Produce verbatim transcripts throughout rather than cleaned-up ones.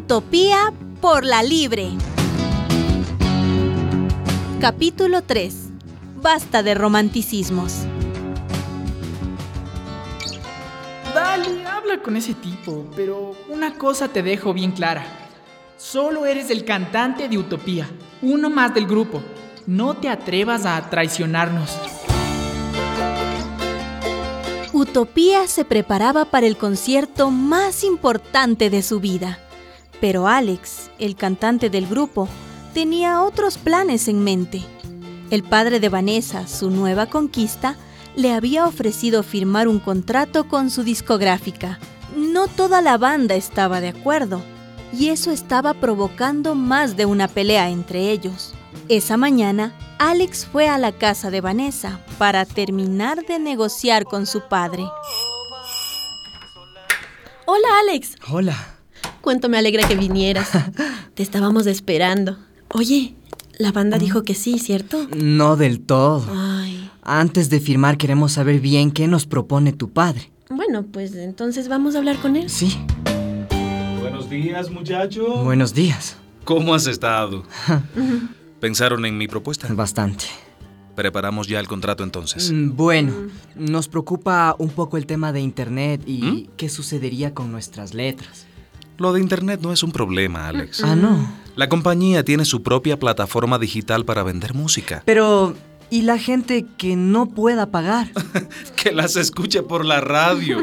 Utopía por la libre. Capítulo tres. Basta de romanticismos. Dale, habla con ese tipo, pero una cosa te dejo bien clara. Solo eres el cantante de Utopía, uno más del grupo. No te atrevas a traicionarnos. Utopía se preparaba para el concierto más importante de su vida. Pero Alex, el cantante del grupo, tenía otros planes en mente. El padre de Vanessa, su nueva conquista, le había ofrecido firmar un contrato con su discográfica. No toda la banda estaba de acuerdo, y eso estaba provocando más de una pelea entre ellos. Esa mañana, Alex fue a la casa de Vanessa para terminar de negociar con su padre. Hola, Alex. Hola. Cuánto me alegra que vinieras. Te estábamos esperando. Oye, la banda dijo que sí, ¿cierto? No del todo. Ay. Antes de firmar queremos saber bien qué nos propone tu padre. Bueno, pues entonces vamos a hablar con él. Sí. Buenos días, muchacho. Buenos días. ¿Cómo has estado? ¿Pensaron en mi propuesta? Bastante. ¿Preparamos ya el contrato entonces? Mm, Bueno, nos preocupa un poco el tema de internet y ¿Mm? qué sucedería con nuestras letras. Lo de internet no es un problema, Alex. Ah, no. La compañía tiene su propia plataforma digital para vender música. Pero, ¿y la gente que no pueda pagar? Que las escuche por la radio.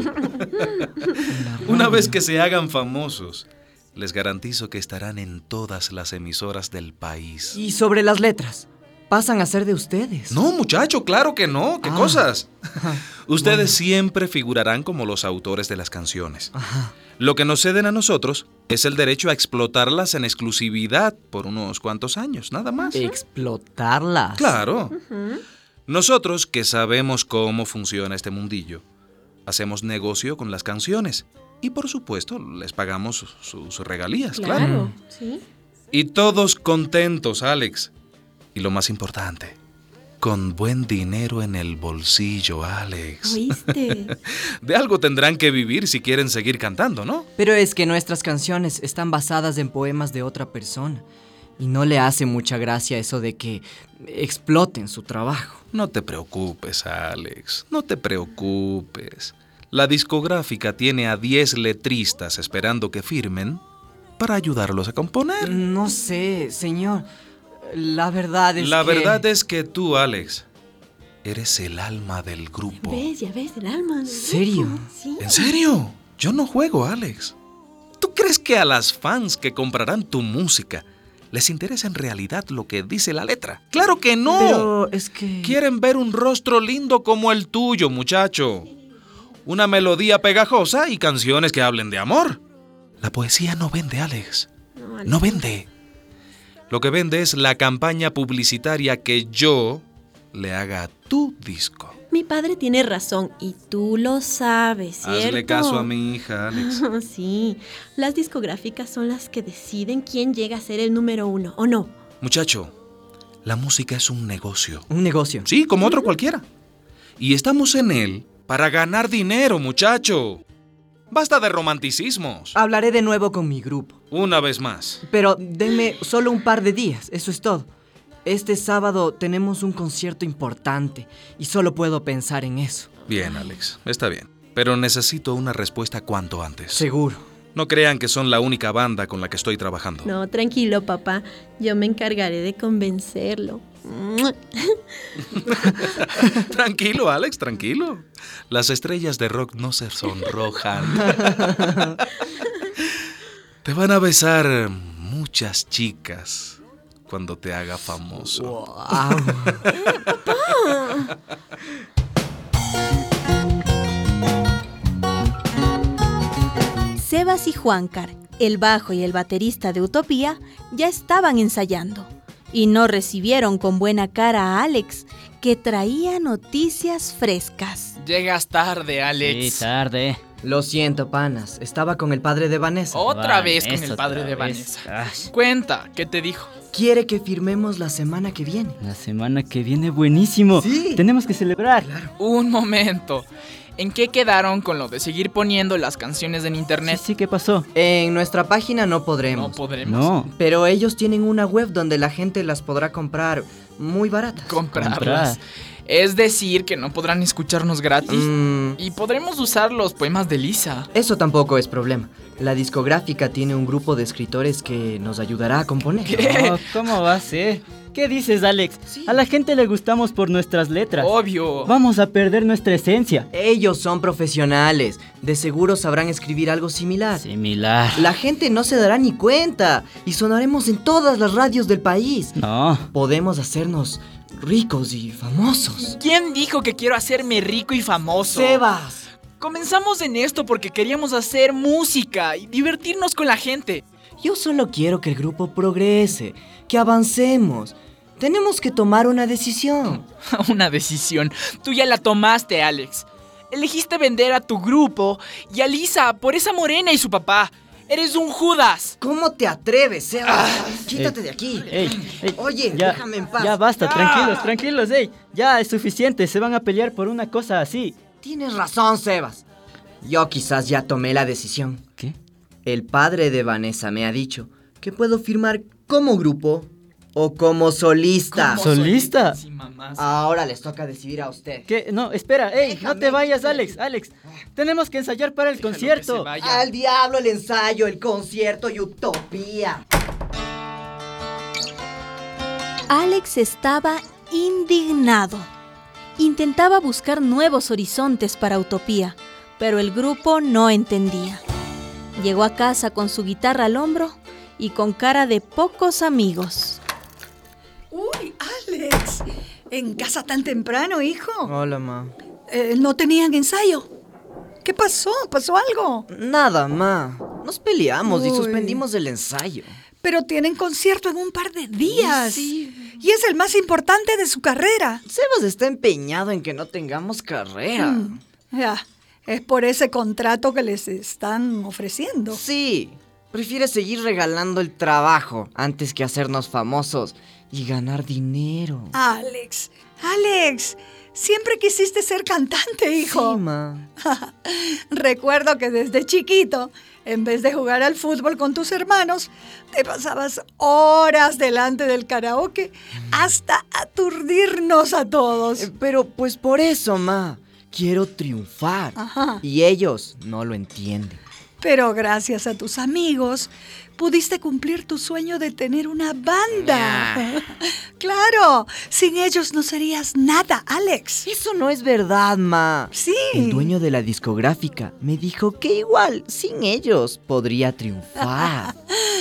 Una vez que se hagan famosos, les garantizo que estarán en todas las emisoras del país. ¿Y sobre las letras? ¿Pasan a ser de ustedes? No, muchacho, claro que no. ¿Qué Ah. cosas? Ajá. Ustedes Bueno. siempre figurarán como los autores de las canciones. Ajá. Lo que nos ceden a nosotros es el derecho a explotarlas en exclusividad por unos cuantos años, nada más. ¿Explotarlas? Claro. Nosotros, que sabemos cómo funciona este mundillo, hacemos negocio con las canciones y, por supuesto, les pagamos sus regalías, claro. Claro, sí. Y todos contentos, Alex. Y lo más importante, con buen dinero en el bolsillo, Alex. ¿Oíste? De algo tendrán que vivir si quieren seguir cantando, ¿no? Pero es que nuestras canciones están basadas en poemas de otra persona. Y no le hace mucha gracia eso de que exploten su trabajo. No te preocupes, Alex. No te preocupes. La discográfica tiene a diez letristas esperando que firmen para ayudarlos a componer. No sé, señor. La verdad es La que... verdad es que tú, Alex, eres el alma del grupo. ¿Ves? Ya ves, el alma. del ¿Serio? grupo. Sí. ¿En serio? Yo no juego, Alex. ¿Tú crees que a las fans que comprarán tu música les interesa en realidad lo que dice la letra? ¡Claro que no! Pero es que... Quieren ver un rostro lindo como el tuyo, muchacho. Una melodía pegajosa y canciones que hablen de amor. La poesía no vende, Alex. No, Alex. No vende. Lo que vende es la campaña publicitaria que yo le haga a tu disco. Mi padre tiene razón y tú lo sabes, ¿cierto? Hazle caso a mi hija, Alex. Sí, las discográficas son las que deciden quién llega a ser el número uno, ¿o no? Muchacho, la música es un negocio. Un negocio. Sí, como otro cualquiera. Y estamos en él para ganar dinero, muchacho. Basta de romanticismos. Hablaré de nuevo con mi grupo. Una vez más. Pero denme solo un par de días, eso es todo. Este sábado tenemos un concierto importante y solo puedo pensar en eso. Bien, Alex, está bien. Pero necesito una respuesta cuanto antes. Seguro. No crean que son la única banda con la que estoy trabajando. No, tranquilo, papá. Yo me encargaré de convencerlo. Tranquilo, Alex, tranquilo. Las estrellas de rock no se sonrojan. Te van a besar muchas chicas cuando te haga famoso. Wow. Sebas y Juancar, el bajo y el baterista de Utopía, ya estaban ensayando y no recibieron con buena cara a Alex, que traía noticias frescas. Llegas tarde, Alex. Sí, tarde. Lo siento, panas. Estaba con el padre de Vanessa. Otra vez con Vanessa, el padre otra de vez. Vanessa. Ay, Cuenta, ¿qué te dijo? Quiere que firmemos la semana que viene. la semana que viene buenísimo. Sí. Tenemos que celebrar. Un momento. ¿En qué quedaron con lo de seguir poniendo las canciones en Sí, internet? sí, ¿qué pasó? En nuestra página no podremos. No podremos No. Pero ellos tienen una web donde la gente las podrá comprar muy baratas. comprarlas. Comprar. Es decir, que no podrán escucharnos gratis. Mm, Y podremos usar los poemas de Lisa. eso tampoco es problema. La discográfica tiene un grupo de escritores que nos ayudará a componer. No, ¿cómo va a ser? ¿Qué dices, Alex? Sí. A la gente le gustamos por nuestras letras. Obvio. Vamos a perder nuestra esencia. Ellos son profesionales. De seguro sabrán escribir algo similar. Similar. La gente no se dará ni cuenta y sonaremos en todas las radios del país. No. Podemos hacernos ricos y famosos. ¿Quién dijo que quiero hacerme rico y famoso? Sebas. Comenzamos en esto porque queríamos hacer música y divertirnos con la gente. Yo solo quiero que el grupo progrese, que avancemos. Tenemos que tomar una decisión. Una decisión. Tú ya la tomaste, Alex. Elegiste vender a tu grupo y a Lisa por esa morena y su papá. Eres un Judas. ¿Cómo te atreves, Sebas? Quítate Ey, de aquí. Ey, ey, Oye, ya, déjame en paz. Ya basta, Ya. tranquilos, tranquilos, ey. Ya es suficiente, se van a pelear por una cosa así. Tienes razón, Sebas. Yo quizás ya tomé la decisión. ¿Qué? El padre de Vanessa me ha dicho que puedo firmar como grupo o como solista. ¿Cómo ¿Solista? soy? Sí, mamás. Ahora les toca decidir a usted. ¿Qué? No, espera, ey, no Déjame. te vayas, Alex, Alex. Tenemos que ensayar para el Déjalo que concierto. se vaya. Al diablo el ensayo, el concierto y Utopía. Alex estaba indignado. Intentaba buscar nuevos horizontes para Utopía, pero el grupo no entendía. Llegó a casa con su guitarra al hombro y con cara de pocos amigos. Uy, Alex, ¿en casa tan temprano, hijo? Hola, ma. Eh, ¿No tenían ensayo? ¿Qué pasó? ¿Pasó algo? Nada, ma. Nos peleamos y Uy. suspendimos el ensayo. Pero tienen concierto en un par de días. Sí. Y es el más importante de su carrera. Sebas está empeñado en que no tengamos carrera. Mm, Ya, es por ese contrato que les están ofreciendo. Sí, prefiere seguir regalando el trabajo antes que hacernos famosos y ganar dinero. Alex, Alex, siempre quisiste ser cantante, hijo. Sí, ma. Recuerdo que desde chiquito, en vez de jugar al fútbol con tus hermanos, te pasabas horas delante del karaoke hasta aturdirnos a todos. Eh, Pero pues por eso, ma. Quiero triunfar. Ajá. Y ellos no lo entienden. Pero gracias a tus amigos, pudiste cumplir tu sueño de tener una banda. Claro, sin ellos no serías nada, Alex. Eso no es verdad, ma. Sí. El dueño de la discográfica me dijo que igual, sin ellos, podría triunfar.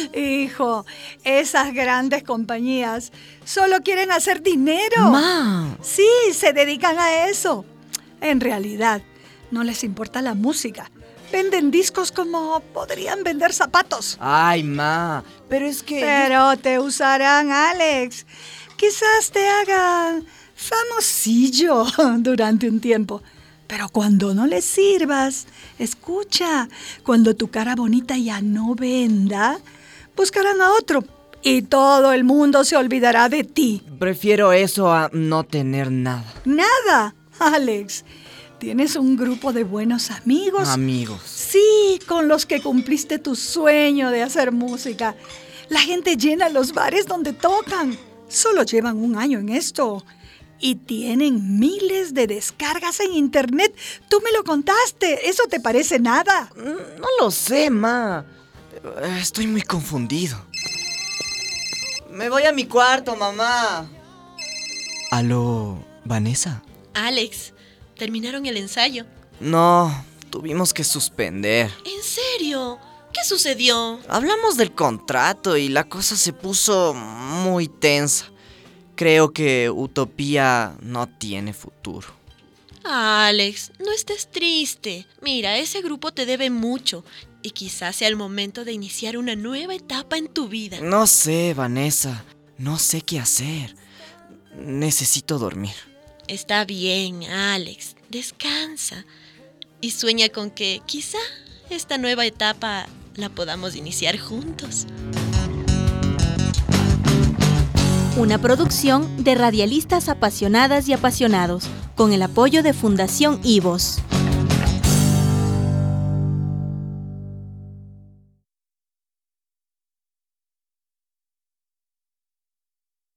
Hijo, esas grandes compañías solo quieren hacer dinero. Ma. Sí, se dedican a eso. En realidad, no les importa la música. Venden discos como podrían vender zapatos. Ay, ma. Pero es que... Pero te usarán, Alex. Quizás te hagan famosillo durante un tiempo. Pero cuando no les sirvas, escucha, cuando tu cara bonita ya no venda, buscarán a otro y todo el mundo se olvidará de ti. Prefiero eso a no tener nada. Nada, Alex. Tienes un grupo de buenos amigos. Amigos. Sí, con los que cumpliste tu sueño de hacer música. La gente llena los bares donde tocan. Solo llevan un año en esto. Y tienen miles de descargas en internet. Tú me lo contaste. ¿Eso te parece nada? No lo sé, ma. Estoy muy confundido. Me voy a mi cuarto, mamá. ¿Aló, Vanessa? Alex, ¿terminaron el ensayo? No, tuvimos que suspender. ¿En serio? ¿Qué sucedió? Hablamos del contrato y la cosa se puso muy tensa. Creo que Utopía no tiene futuro. Alex, no estés triste. Mira, ese grupo te debe mucho y quizás sea el momento de iniciar una nueva etapa en tu vida. No sé, Vanessa. No sé qué hacer. Necesito dormir. Está bien, Alex. Descansa y sueña con que quizá esta nueva etapa la podamos iniciar juntos. Una producción de radialistas apasionadas y apasionados, con el apoyo de Fundación I V O S.